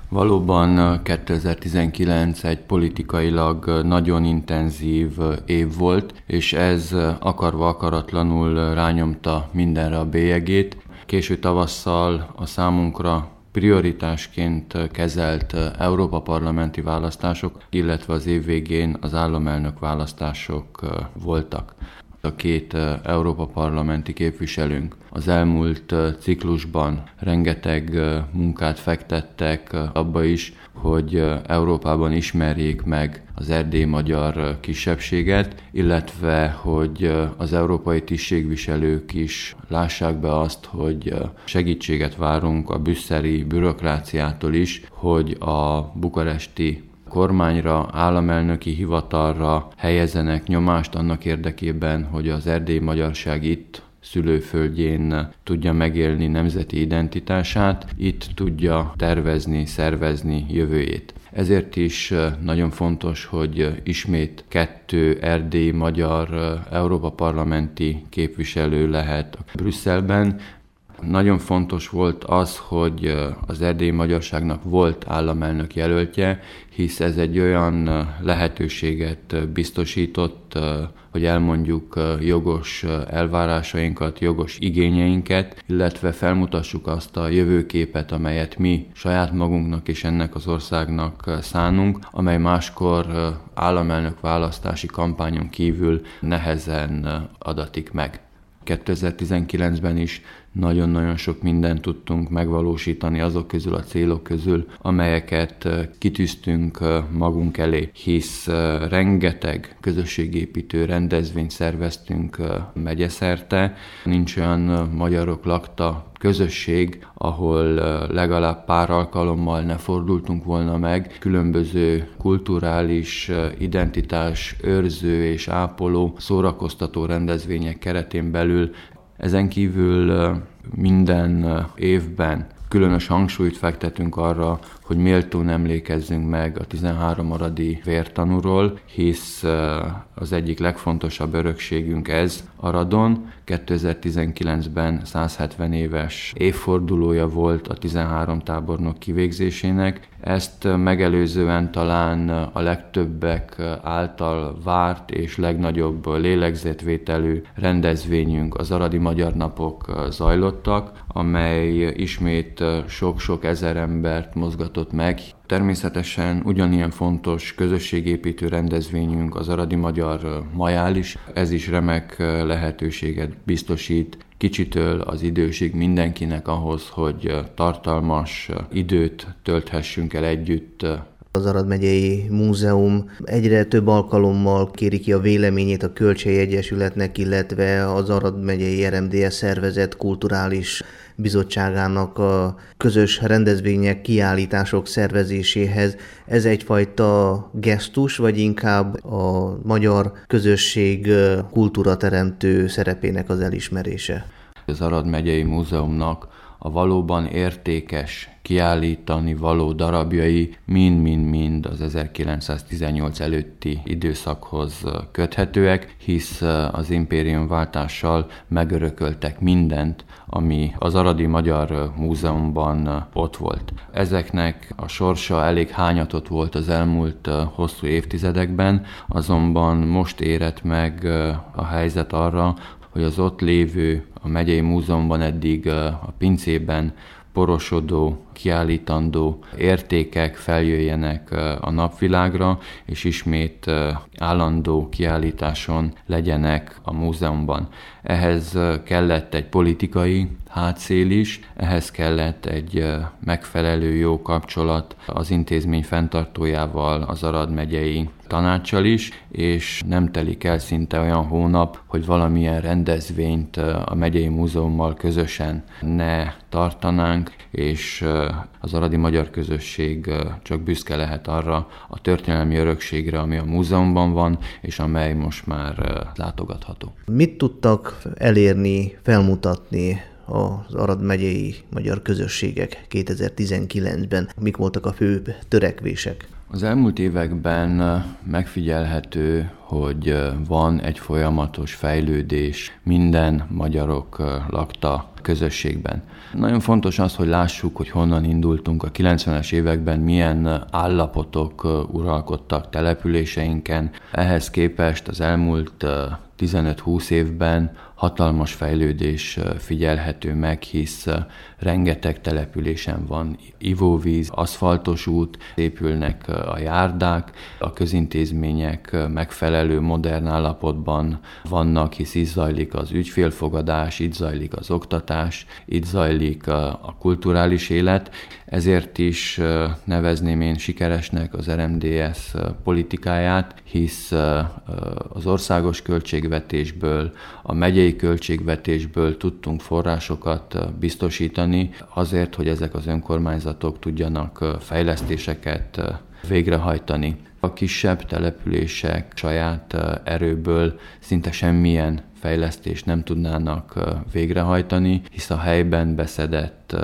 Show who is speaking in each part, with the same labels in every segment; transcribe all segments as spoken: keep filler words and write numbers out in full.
Speaker 1: Valóban kétezer-tizenkilenc egy politikailag nagyon intenzív év volt, és ez akarva akaratlanul rányomta mindenre a bélyegét. Késő tavasszal a számunkra prioritásként kezelt Európa-parlamenti választások, illetve az év végén az államelnök választások voltak. A két Európa-parlamenti képviselőnk az elmúlt ciklusban rengeteg munkát fektettek abba is, hogy Európában ismerjék meg az erdélyi magyar kisebbséget, illetve hogy az európai tisztségviselők is lássák be azt, hogy segítséget várunk a brüsszeli bürokráciától is, hogy a bukaresti kormányra, államelnöki hivatalra helyezenek nyomást annak érdekében, hogy az erdélyi magyarság itt szülőföldjén tudja megélni nemzeti identitását, itt tudja tervezni, szervezni jövőjét. Ezért is nagyon fontos, hogy ismét kettő erdélyi magyar Európa-parlamenti képviselő lehet Brüsszelben. Nagyon fontos volt az, hogy az erdélyi magyarságnak volt államelnök jelöltje, hisz ez egy olyan lehetőséget biztosított, hogy elmondjuk jogos elvárásainkat, jogos igényeinket, illetve felmutassuk azt a jövőképet, amelyet mi saját magunknak és ennek az országnak szánunk, amely máskor államelnök választási kampányon kívül nehezen adatik meg. kétezer-tizenkilencben is nagyon-nagyon sok mindent tudtunk megvalósítani azok közül a célok közül, amelyeket kitűztünk magunk elé, hisz rengeteg közösségépítő rendezvényt szerveztünk megyeszerte. Nincs olyan magyarok lakta közösség, ahol legalább pár alkalommal ne fordultunk volna meg, különböző kulturális identitás őrző és ápoló szórakoztató rendezvények keretén belül. Ezen kívül minden évben különös hangsúlyt fektetünk arra, hogy méltón emlékezzünk meg a tizenhárom aradi vértanúról, hisz az egyik legfontosabb örökségünk ez Aradon. kétezer-tizenkilencben száz hetven éves évfordulója volt a tizenhárom tábornok kivégzésének. Ezt megelőzően talán a legtöbbek által várt és legnagyobb lélegzetvételű rendezvényünk, az Aradi Magyar Napok zajlottak, amely ismét sok-sok ezer embert mozgatott meg. Természetesen ugyanilyen fontos közösségépítő rendezvényünk az Aradi Magyar Majál is. Ez is remek lehetőséget biztosít kicsitől az idősig mindenkinek ahhoz, hogy tartalmas időt tölthessünk el együtt.
Speaker 2: Az Arad megyei múzeum egyre több alkalommal kéri ki a véleményét a Kölcsei Egyesületnek, illetve az Arad megyei er em dé es szervezet kulturális bizottságának a közös rendezvények, kiállítások szervezéséhez. Ez egyfajta gesztus, vagy inkább a magyar közösség kultúrateremtő szerepének az elismerése?
Speaker 1: Az Arad megyei múzeumnak a valóban értékes, kiállítani való darabjai mind-mind-mind az ezerkilencszáztizennyolc előtti időszakhoz köthetőek, hisz az impériumváltással megörököltek mindent, ami az Aradi Magyar Múzeumban ott volt. Ezeknek a sorsa elég hányatott volt az elmúlt hosszú évtizedekben, azonban most érett meg a helyzet arra, hogy az ott lévő, a megyei múzeumban eddig a pincében porosodó, kiállítandó értékek feljöjjenek a napvilágra, és ismét állandó kiállításon legyenek a múzeumban. Ehhez kellett egy politikai hátszél is, ehhez kellett egy megfelelő jó kapcsolat az intézmény fenntartójával, az Arad megyei tanáccsal is, és nem telik el szinte olyan hónap, hogy valamilyen rendezvényt a megyei múzeummal közösen ne tartanánk, és az aradi magyar közösség csak büszke lehet arra a történelmi örökségre, ami a múzeumban van, és amely most már látogatható.
Speaker 2: Mit tudtak elérni, felmutatni az Arad megyei magyar közösségek kétezer-tizenkilencben? Mik voltak a főbb törekvések?
Speaker 1: Az elmúlt években megfigyelhető, hogy van egy folyamatos fejlődés minden magyarok lakta közösségben. Nagyon fontos az, hogy lássuk, hogy honnan indultunk. A kilencvenes években milyen állapotok uralkodtak településeinken. Ehhez képest az elmúlt tizenöt-húsz évben hatalmas fejlődés figyelhető meg, hisz rengeteg településen van ivóvíz, aszfaltos út, épülnek a járdák, a közintézmények megfelelő modern állapotban vannak, hisz itt zajlik az ügyfélfogadás, itt zajlik az oktatás, itt zajlik a kulturális élet. Ezért is nevezném én sikeresnek az er em dé es politikáját, hisz az országos költségvetésből, a megyei költségvetésből tudtunk forrásokat biztosítani azért, hogy ezek az önkormányzatok tudjanak fejlesztéseket végrehajtani. A kisebb települések saját erőből szinte semmilyen fejlesztést nem tudnának végrehajtani, hisz a helyben beszedett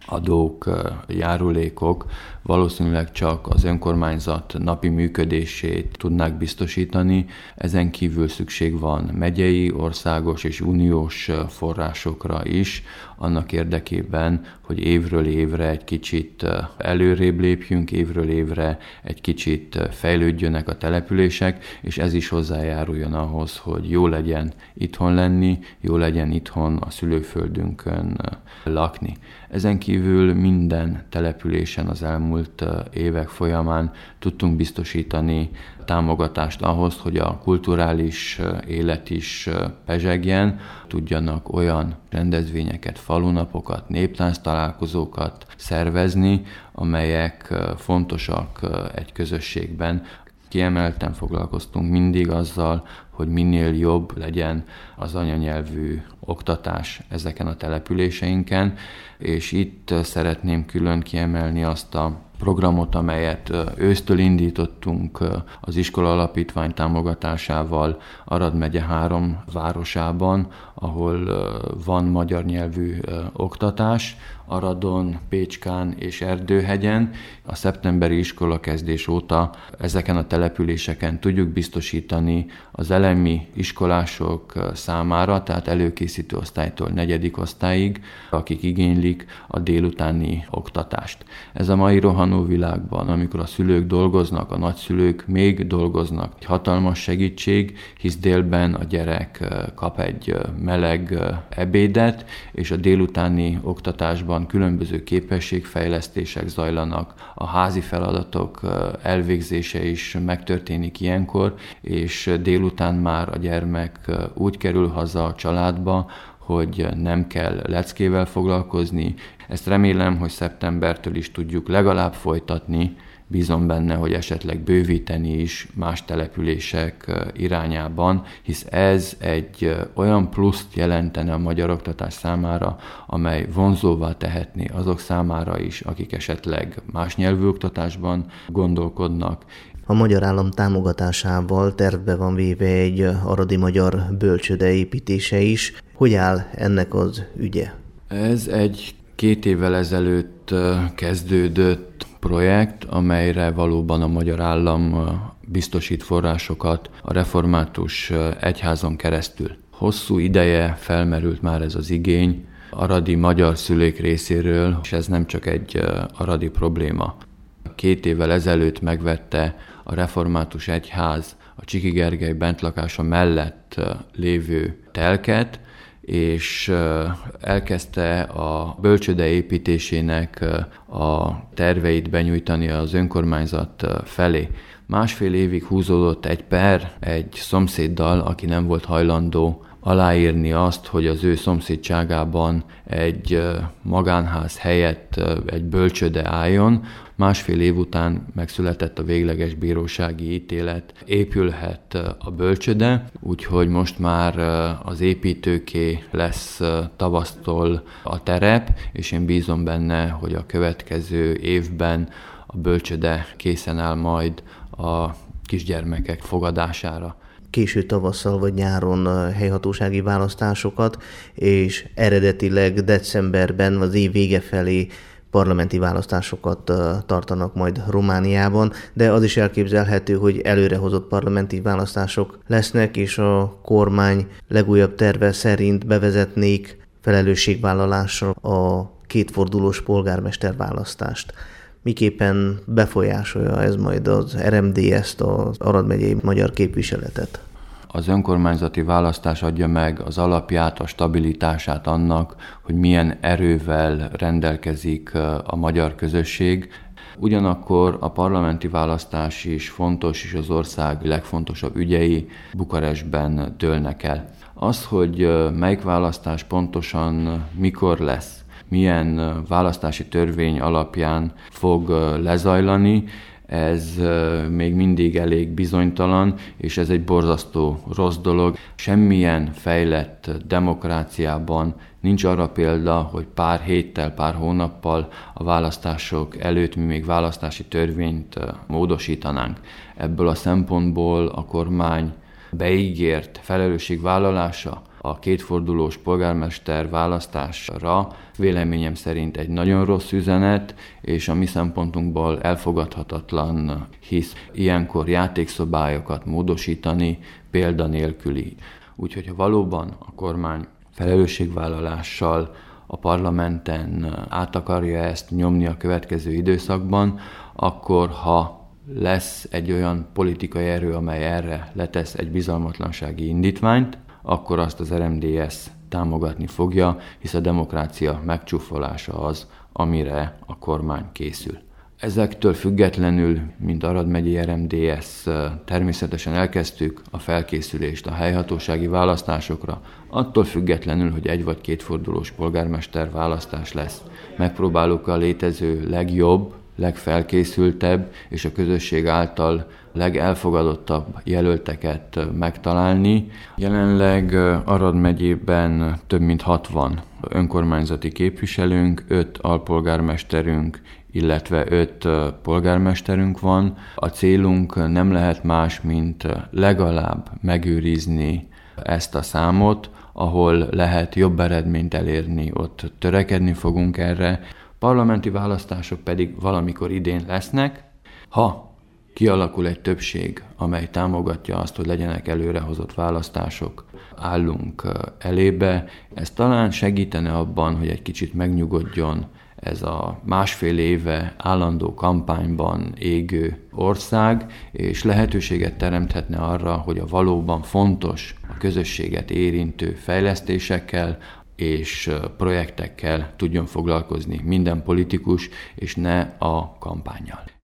Speaker 1: adók, járulékok valószínűleg csak az önkormányzat napi működését tudnák biztosítani. Ezen kívül szükség van megyei, országos és uniós forrásokra is, annak érdekében, hogy évről évre egy kicsit előrébb lépjünk, évről évre egy kicsit fejlődjönek a települések, és ez is hozzájáruljon ahhoz, hogy jó legyen itthon lenni, jó legyen itthon a szülőföldünkön lakni. Ezen kívül minden településen az elmúlt évek folyamán tudtunk biztosítani támogatást ahhoz, hogy a kulturális élet is pezsegjen, tudjanak olyan rendezvényeket, falunapokat, néptánc találkozókat szervezni, amelyek fontosak egy közösségben. Kiemelten foglalkoztunk mindig azzal, hogy minél jobb legyen az anyanyelvű oktatás ezeken a településeinken, és itt szeretném külön kiemelni azt a programot, amelyet ősztől indítottunk az iskola alapítvány támogatásával Arad megye három városában, ahol van magyar nyelvű oktatás, Aradon, Pécskán és Erdőhegyen. A szeptemberi iskolakezdés óta ezeken a településeken tudjuk biztosítani az elemi iskolások számára, tehát előkészítő osztálytól negyedik osztályig, akik igénylik a délutáni oktatást. Ez a mai rohanó világban, amikor a szülők dolgoznak, a nagyszülők még dolgoznak, egy hatalmas segítség, hisz délben a gyerek kap egy meleg ebédet, és a délutáni oktatásban különböző képességfejlesztések zajlanak, a házi feladatok elvégzése is megtörténik ilyenkor, és délután már a gyermek úgy kerül haza a családba, hogy nem kell leckével foglalkozni. Ezt remélem, hogy szeptembertől is tudjuk legalább folytatni, bízom benne, hogy esetleg bővíteni is más települések irányában, hisz ez egy olyan pluszt jelentene a magyar oktatás számára, amely vonzóvá tehetné azok számára is, akik esetleg más nyelvű oktatásban gondolkodnak.
Speaker 2: A magyar állam támogatásával tervbe van véve egy aradi magyar bölcsőde építése is. Hogy áll ennek az ügye?
Speaker 1: Ez egy két évvel ezelőtt kezdődött projekt, amelyre valóban a magyar állam biztosít forrásokat a református egyházon keresztül. Hosszú ideje felmerült már ez az igény aradi magyar szülők részéről, és ez nem csak egy aradi probléma. Két évvel ezelőtt megvette a református egyház a Csiki Gergely bentlakása mellett lévő telket, és elkezdte a bölcsőde építésének a terveit benyújtani az önkormányzat felé. Másfél évig húzódott egy per egy szomszéddal, aki nem volt hajlandó aláírni azt, hogy az ő szomszédságában egy magánház helyett egy bölcsőde álljon. Másfél év után megszületett a végleges bírósági ítélet, épülhet a bölcsőde, úgyhogy most már az építőké lesz tavasztól a terep, és én bízom benne, hogy a következő évben a bölcsőde készen áll majd a kisgyermekek fogadására.
Speaker 2: késő tavasszal vagy nyáron helyhatósági választásokat, és eredetileg decemberben, az év vége felé parlamenti választásokat tartanak majd Romániában, de az is elképzelhető, hogy előrehozott parlamenti választások lesznek, és a kormány legújabb terve szerint bevezetnék felelősségvállalásra a kétfordulós polgármester-választást. Miképpen befolyásolja ez majd az er em dé es-t, az Arad megyei magyar képviseletet?
Speaker 1: Az önkormányzati választás adja meg az alapját, a stabilitását annak, hogy milyen erővel rendelkezik a magyar közösség. Ugyanakkor a parlamenti választás is fontos, és az ország legfontosabb ügyei Bukarestben dőlnek el. Az, hogy melyik választás pontosan mikor lesz, milyen választási törvény alapján fog lezajlani, ez még mindig elég bizonytalan, és ez egy borzasztó rossz dolog. Semmilyen fejlett demokráciában nincs arra példa, hogy pár héttel, pár hónappal a választások előtt mi még választási törvényt módosítanánk. Ebből a szempontból a kormány beígért felelősségvállalása a kétfordulós polgármester választásra véleményem szerint egy nagyon rossz üzenet, és a mi szempontunkból elfogadhatatlan, hisz ilyenkor játékszabályokat módosítani példanélküli. Úgyhogy ha valóban a kormány felelősségvállalással a parlamenten át akarja ezt nyomni a következő időszakban, akkor ha lesz egy olyan politikai erő, amely erre letesz egy bizalmatlansági indítványt, akkor azt az er em dé es támogatni fogja, hisz a demokrácia megcsúfolása az, amire a kormány készül. Ezektől függetlenül, mint Arad megyei er em dé es, természetesen elkezdtük a felkészülést a helyhatósági választásokra, attól függetlenül, hogy egy vagy kétfordulós polgármester választás lesz. Megpróbáljuk a létező legjobb, legfelkészültebb és a közösség által legelfogadottabb jelölteket megtalálni. Jelenleg Arad megyében több mint hatvan önkormányzati képviselőnk, öt alpolgármesterünk, illetve öt polgármesterünk van. A célunk nem lehet más, mint legalább megőrizni ezt a számot, ahol lehet jobb eredményt elérni, ott törekedni fogunk erre. Parlamenti választások pedig valamikor idén lesznek. Ha kialakul egy többség, amely támogatja azt, hogy legyenek előrehozott választások, állunk elébe. Ez talán segítene abban, hogy egy kicsit megnyugodjon ez a másfél éve állandó kampányban égő ország, és lehetőséget teremthetne arra, hogy a valóban fontos, a közösséget érintő fejlesztésekkel és projektekkel tudjon foglalkozni minden politikus, és ne a kampánnyal.